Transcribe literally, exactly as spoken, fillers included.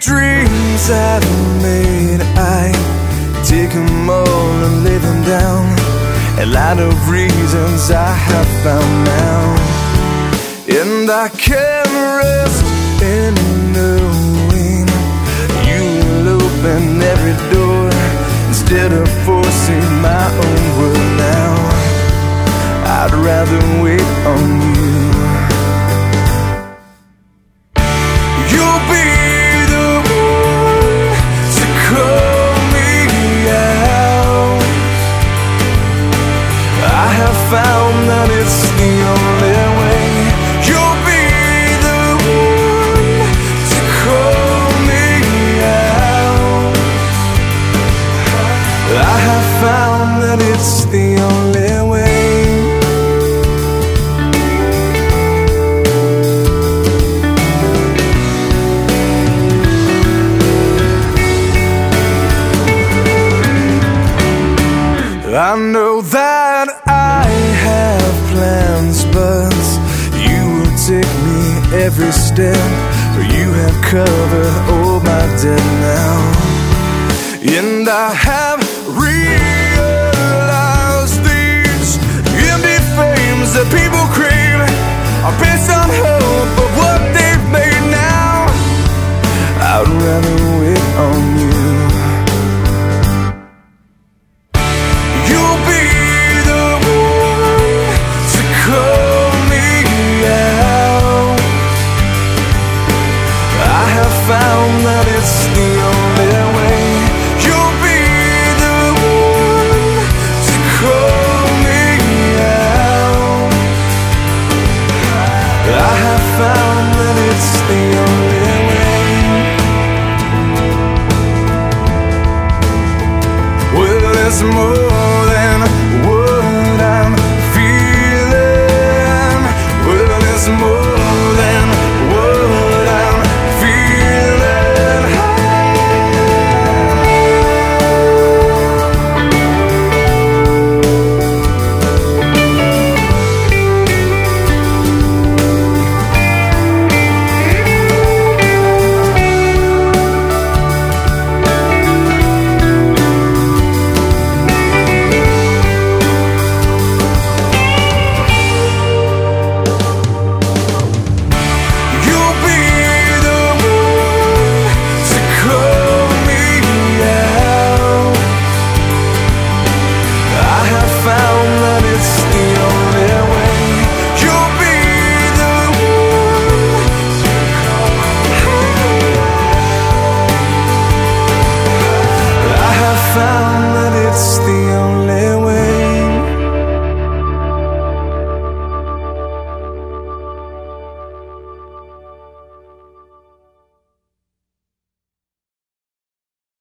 dreams I've made, I take them all and lay them down. A lot of reasons I have found now, and I can rest in knowing you will open every door instead of forcing my own will now. I'd rather wait on you. You'll be the one to call me out. I have found that it's the only way. You'll be the one to call me out. I have found that it's the only way. I know that I have plans, but you will take me every step, for you have covered all my debt now. And I have realized these empty frames that people crave are based on hope, but what they've made now. I'd rather wait on you. Found that it's the only way. You'll be the one to call me out. I have found that it's the only way. Well, there's more